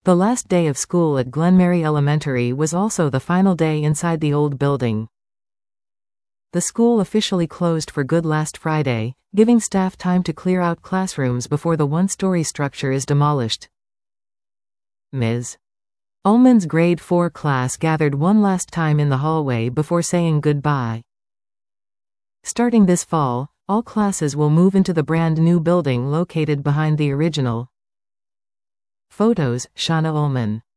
The last day of school at Glenmary Elementary was also the final day inside the old building. The school officially closed for good last Friday, giving staff time to clear out classrooms before the one-story structure is demolished. Ms. Ullman's grade 4 class gathered one last time in the hallway before saying goodbye. Starting this fall, all classes will move into the brand new building located behind the original. Photos, Shauna Ullman.